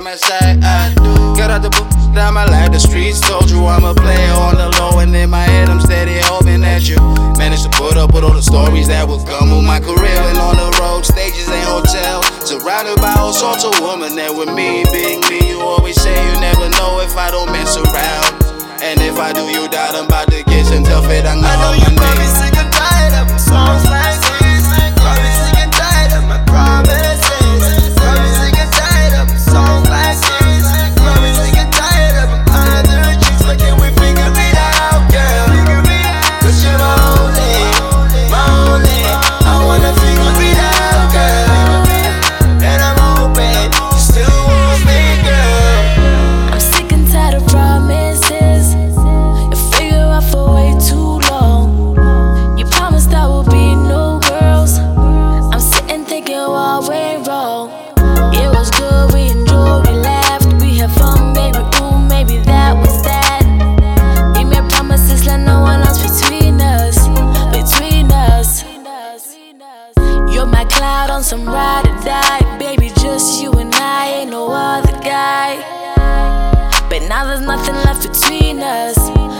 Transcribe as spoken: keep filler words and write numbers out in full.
promise I, I do. Got out the book, down my life, the streets told you I'm a player on the low, and in my head I'm steady hoping that you managed to put up with all the stories that will come with my career. And on the road, stages and hotels, surrounded by all sorts of women that with me, being me, you always say you never know if I don't mess around. And if I do, you doubt I'm about to get some tough it. I know, I know you probably sick and tired of songs like this. Probably sick and tired of my promises. Probably sick and tired of songs like this. Probably sick and tired of other chicks, but can we figure it out, girl? Cause you're my only, my only. I wanna figure it out, girl. And I'm hoping you still want me, girl. I'm sick and tired of promises. You figure out for way too long. You promised there would be no girls. I'm sitting thinking what went wrong. It was good, we enjoyed, we laughed, we had fun, baby. Ooh, maybe that was that. We made promises like no one else between us, between us. You're my cloud on some ride or die, baby. Just you and I, ain't no other guy. But now there's nothing left between us.